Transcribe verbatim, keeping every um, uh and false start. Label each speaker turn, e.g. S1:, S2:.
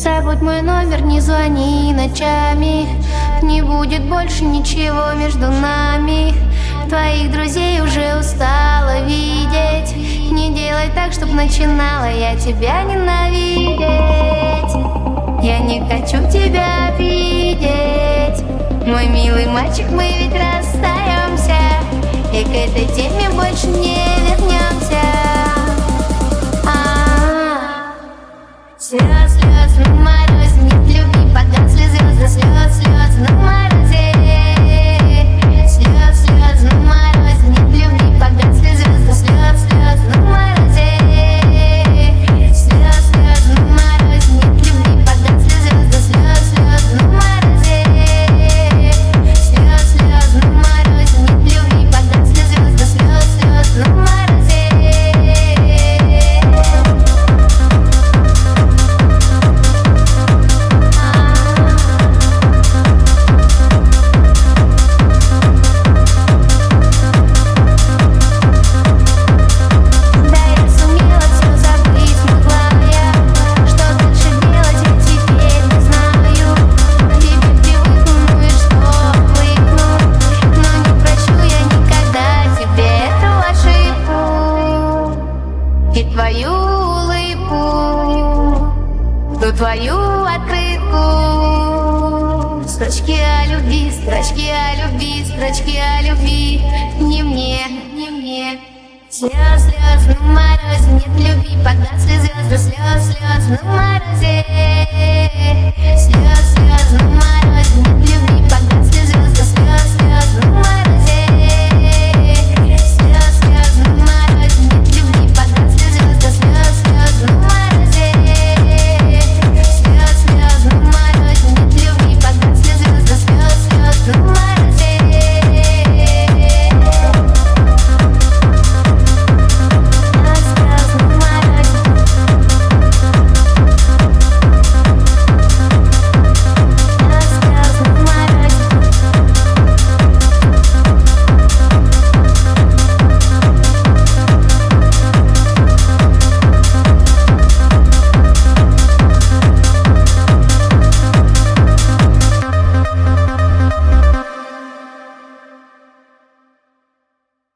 S1: Забудь мой номер, не звони ночами. Не будет больше ничего между нами. Твоих друзей уже устала видеть. Не делай так, чтоб начинала я тебя ненавидеть. Я не хочу тебя видеть. Мой милый мальчик, мы ведь расстаемся, и к этой теме больше не вернемся. Слез, слез на морозе, нет любви, погасли звезды. Слез, слез на морозе. Слез, слез на морозе, нет любви, погасли звезды. Слез, слез на морозе. Слез, слез на морозе, нет любви, погасли звезды. Слез, слез на морозе. Слез, слез на морозе, нет любви, погасли звезды. Слез, слез на морозе. И твою улыбку, ту твою открытку. Строчки о любви, строчки о любви, строчки о любви. Не мне, не мне. Слез, слез на морозе, нет любви, погасли звезды. Слез, слез на морозе.